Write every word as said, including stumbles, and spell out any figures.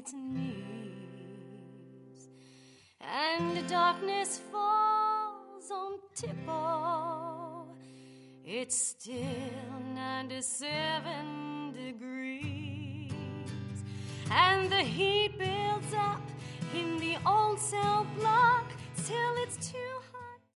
its knees, and the darkness falls on Tippo. It's still ninety-seven degrees, and the heat builds up in the old cell block till it's too